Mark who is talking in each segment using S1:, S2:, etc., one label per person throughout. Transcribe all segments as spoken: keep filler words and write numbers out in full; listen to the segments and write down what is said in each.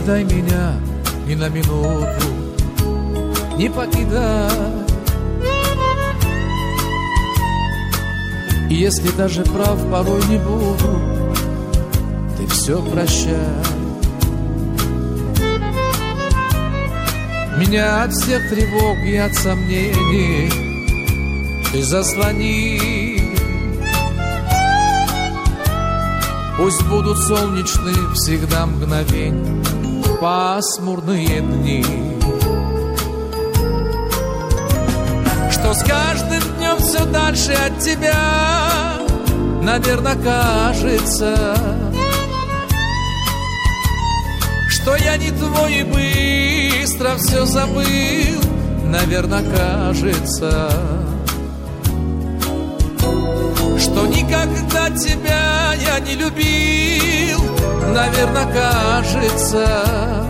S1: дай меня ни на минуту, не покидай. И если даже прав порой не буду, ты все прощай. Меня от всех тревог и от сомнений ты заслони. Пусть будут солнечные всегда мгновенья, пасмурные дни. Что с каждым днем все дальше от тебя, наверное, кажется, что я не твой и быстро все забыл, наверное, кажется, что никогда тебя я не любил, наверное, кажется,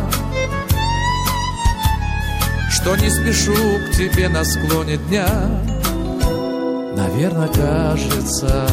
S1: что не спешу к тебе на склоне дня, наверное, кажется.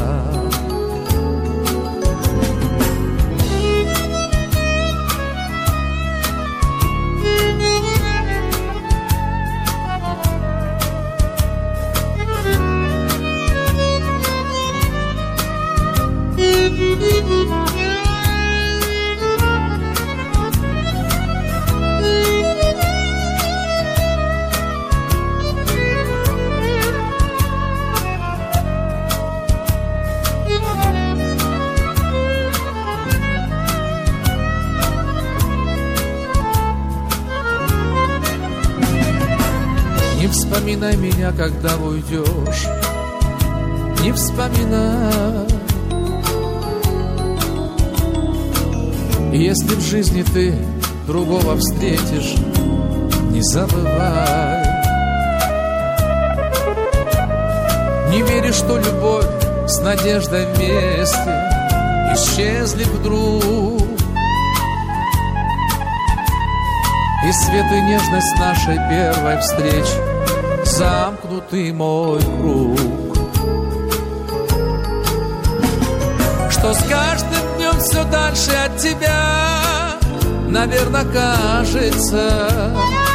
S1: Не вспоминай меня, когда уйдешь, не вспоминай. Если в жизни ты другого встретишь, не забывай. Не веришь, что любовь с надеждой вместе исчезли вдруг, и свет и нежность нашей первой встречи замкнутый мой круг. Что с каждым днем все дальше от тебя, наверное, кажется,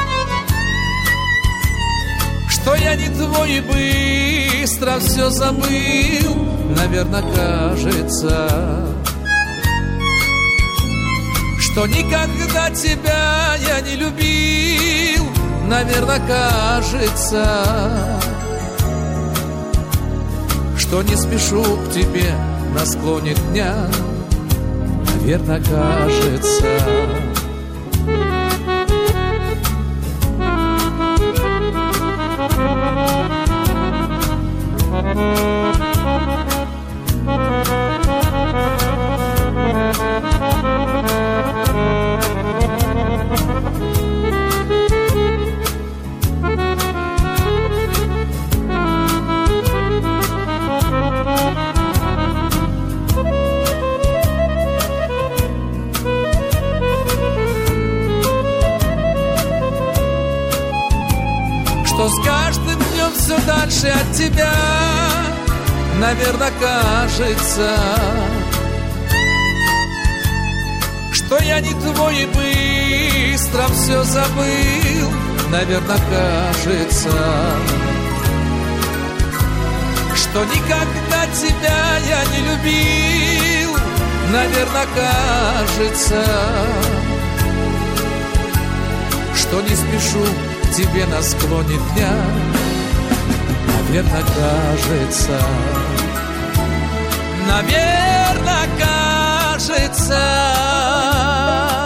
S1: что я не твой и быстро все забыл, наверное, кажется, что никогда тебя я не любил, наверное, кажется, что не спешу к тебе на склоне дня, наверное, кажется. Что с каждым днем все дальше от тебя, наверное, кажется, что я не твой и быстро все забыл, наверное, кажется, что никогда тебя я не любил, наверное, кажется, что не спешу к тебе на склоне дня, наверное, кажется, наверное, кажется.